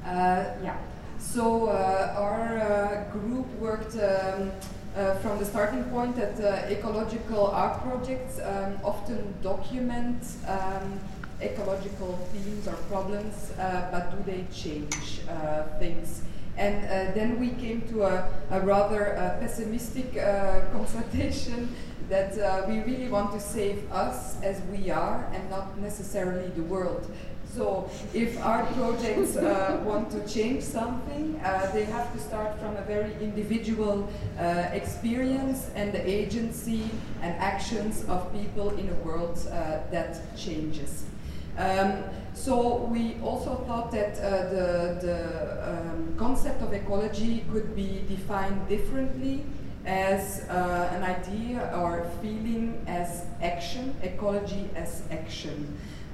Yeah. So our group worked from the starting point that ecological art projects often document ecological themes or problems, but do they change things? And then we came to a rather pessimistic constatation that we really want to save us as we are and not necessarily the world. So if art projects want to change something, they have to start from a very individual experience and the agency and actions of people in a world that changes. So we also thought that the concept of ecology could be defined differently as an idea or feeling as action, ecology as action.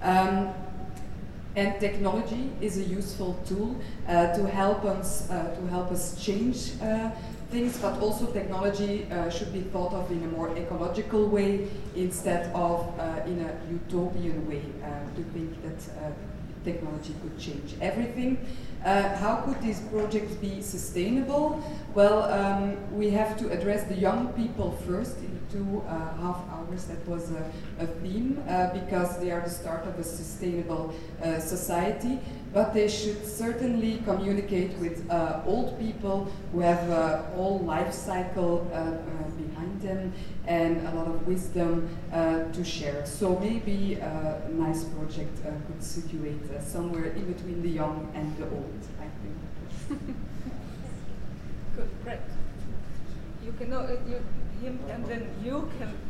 And technology is a useful tool to help us change things, but also technology should be thought of in a more ecological way instead of in a utopian way, to think that technology could change everything. How could these projects be sustainable? Well, we have to address the young people first in 2.5 hours. That was a theme, because they are the start of a sustainable society. But they should certainly communicate with old people who have a whole life cycle behind them and a lot of wisdom to share. So maybe a nice project could situate somewhere in between the young and the old, I think. Good, great. You can know him, and then you can